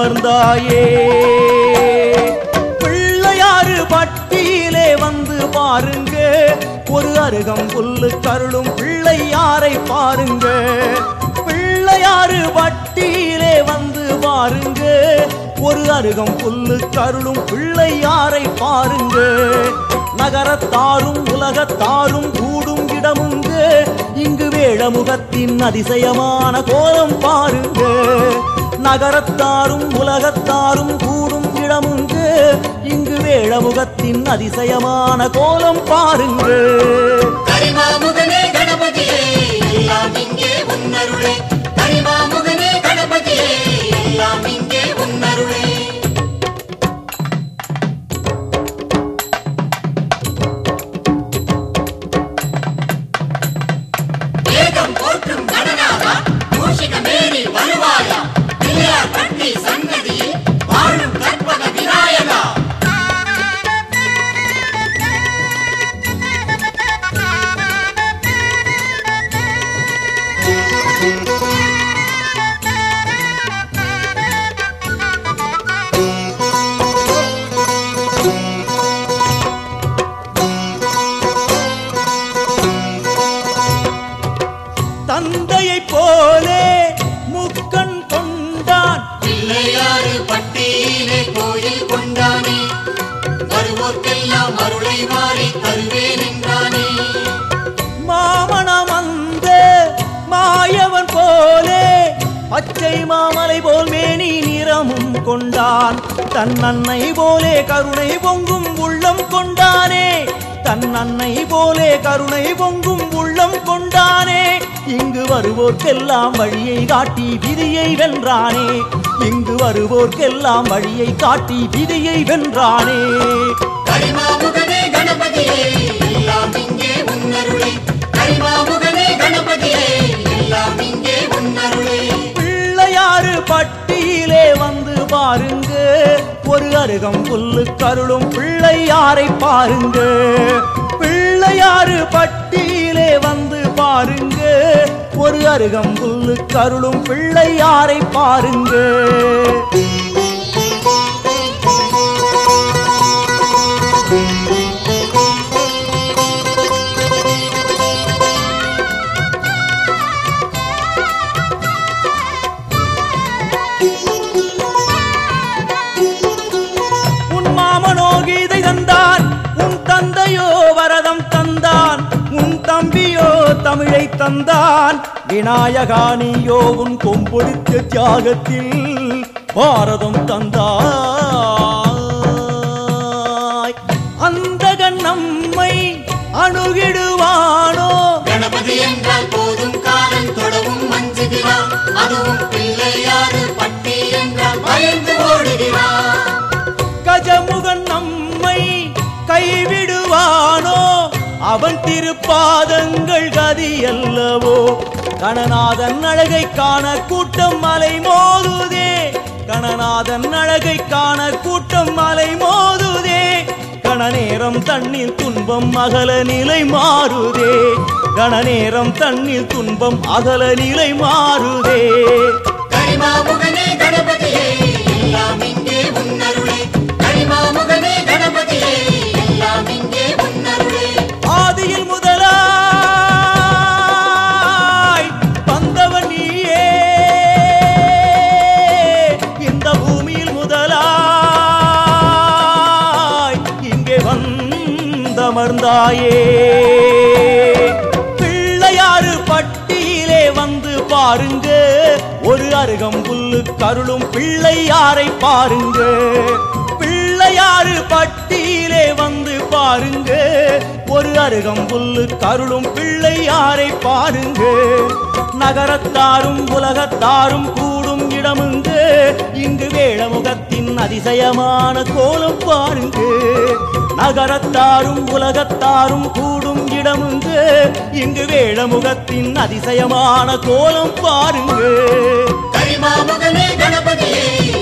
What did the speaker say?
வந்தமர்ந்தாயே. பிள்ளையாறு பட்டியிலே வந்து பாருங்க, ஒரு அருகம் புல்லு கருளும் பிள்ளையாரை பாருங்க. பிள்ளையாறு பட்டியிலே வந்து பாருங்க, ஒரு அருகம் புல்லு கருளும் பிள்ளையாரை பாருங்க. நகரத்தாரும் உலகத்தாரும் கூடும் இடமுங்க, இங்கு வேழமுகத்தின் அதிசயமான கோலம் பாருங்க. நகரத்தாரும் உலகத்தாரும் கூடும் இடமுங்க, இங்கு வேழமுகத்தின் அதிசயமான கோலம் பாருங்க. கரிமாமுகனே கணபதியே எல்லாம் இங்கே உன்னருளே, கரிமாமுகனே கணபதியே எல்லாம் இங்கே உன்னருளே. ஏகம் போற்றும் கணநாதா, மூஷிகமேறி வருவாயா, பிள்ளையார் பட்டி சன்னதியில் வாழும் கற்பக விநாயகா. தந்தையை போலே முக்கண் கொண்டான், பிள்ளையாறு பட்டியிலே கோயில் கொண்டானே, வருவோர்க்கெல்லாம் அருளை மாறி தருவேன் என்றானே. மாமணம் அந்த மாயவன் போலே பச்சை மாமலை போல் மேனி நிறமும் கொண்டான். தன் அன்னை போலே கருணை பொங்கும் உள்ளம் கொண்டானே, தன் அன்னை போலே கருணை பொங்கும் உள்ளம் கொண்டானே. இங்கு வருவோர்க்கெல்லாம் வழியை காட்டி விதியை வென்றானே, இங்கு வருவோர்க்கெல்லாம் வழியை காட்டி விதியை வென்றானே. கரிமாமுகனே கணபதியே எல்லாம் இங்கே உன்னருளே, கரிமாமுகனே கணபதியே எல்லாம் இங்கே உன்னருளே. பிள்ளையாறு பட்டியிலே வந்து பாருங்க, ஒரு அருகம் புல்லு கருளும் பிள்ளையாரை பாருங்க. பிள்ளையாறு பட்டியிலே வந்து பாருங்க, ஒரு அருகம் புல்லு கருளும் பிள்ளையாரை பாருங்க. உன் மாமனோ கீதை தந்தான், உன் தந்தையோ வரதம் தந்தான், உன் தம்பியோ தமிழை தந்தான். விநாயகா நீயோ உன் கொம்பொடுத்த தியாகத்தில் பாரதம் தந்தாய். அந்தகன் நம்மை அணுகிடுவானோ, கணபதி என்றால் போதும் காலன் தொடவும் மஞ்சுகிறான், அதுவும் பிள்ளையாறு பட்டி என்றால் பயந்து ஓடுகிறான். கஜமுகன் நம்மை கைவிடுவானோ, அவன் திருப்பாதங்கள் கதி அல்லவோ. கணநாதன் அழகை காண கூட்டம் மலை மோதுதே, கணநாதன் அழகை காண கூட்டம் மலை மோதுதே. கணநேரம் தண்ணீர் துன்பம் அகல நிலை மாறுதே, கணநேரம் தண்ணீர் துன்பம் அகல நிலை மாறுதே. கரிமாமுகனே கணபதியே எல்லாம் இங்கே உன்னருளே, கரிமாமுகனே கணபதியே எல்லாம் இங்கே உன்னருளே. ஆதியில் முதலாய் வந்தவன் நீயே, இந்த பூமியில் முதலாய் இங்கே வந்தமர்ந்தாயே. பிள்ளையாறு பட்டியிலே வந்து பாருங்க, ஒரு அருகம் புல்லு கருளும் பிள்ளையாரை பாருங்க. பிள்ளையாறு பட்டியிலே வந்து பாருங்க, ஒரு அருகம் புல்லு கருளும் பிள்ளையாரை பாருங்க. நகரத்தாரும் உலகத்தாரும் கூடும் இடமுங்க, இங்கு வேழமுகத்தின் அதிசயமான கோலம் பாருங்க. நகரத்தாரும் உலகத்தாரும் கூடும் இடமுங்க, இங்கு வேழமுகத்தின் அதிசயமான கோலம் பாருங்க. கரிமாமுகனே கணபதியே